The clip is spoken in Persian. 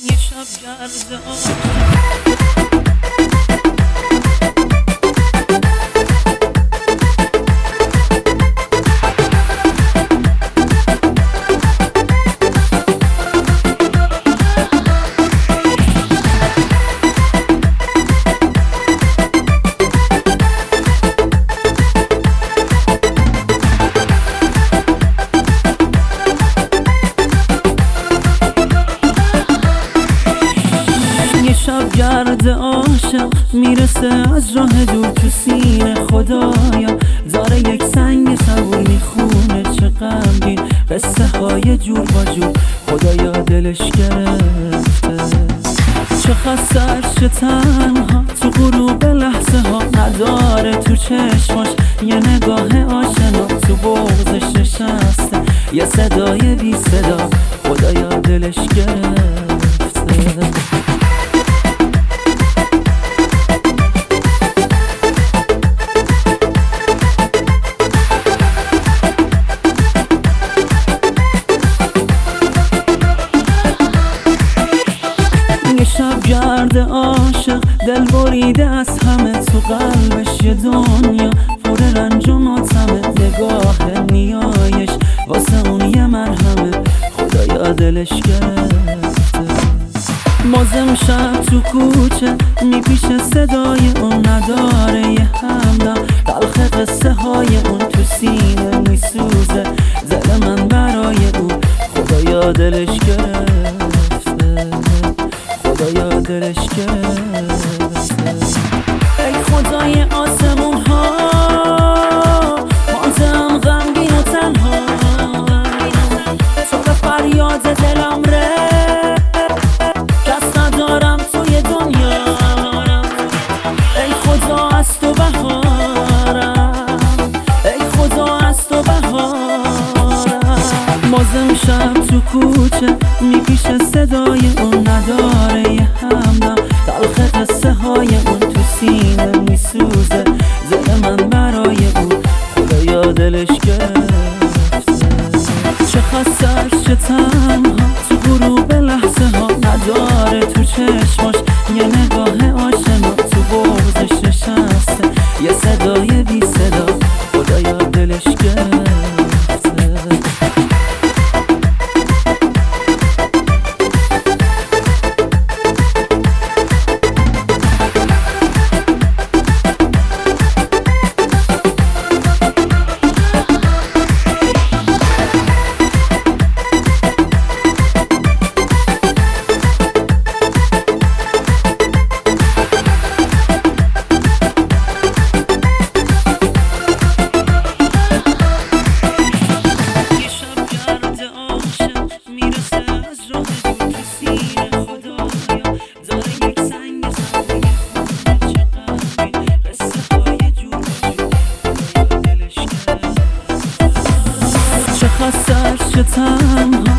یه شب گرد شب گرد عاشق میرسه از راه دور تو سینه خدایا داره یک سنگ سبور میخونه چه غمگین قصه های جور با جور خدایا دلش گرفته چه خستش چه تنها تو غروب لحظه ها نداره تو چشماش یه نگاه آشنا تو بغضش نشسته یه صدای بی صدا خدایا دلش گرفته شب گرد عاشق دل بریده از همه تو قلبش یه دنیا پر رنج و ماتمه نگاه نیایش واسه اون یه مرهمه خدایا دلش گرفته بازم شب تو کوچه میپیشه صدای اون نداره یه همدم تلخ قصه های اون تو سینه میسوزه دل من برای اون خدایا دلش گرفته خدایا دلش گرفته ای خدای آسمون ها ماندم غمگین و تنها تو به فریاد دلم کس ندارم توی دنیا ای خدا از تو بهارم ای خدا از تو بهارم بازم شب تو کوچه میپیشه صدای اون نداره یه همدم تلخ قصه های اون تو سینه میسوزه دل من برای اون خدایا دلش گرفته چه خستش چه تنها تو غروب لحظه ها نداره تو چشماش یه نگاه آشنا تو بغضش نشسته یه صدای بی صدا خدایا دلش گرفته چه خستش چه تنها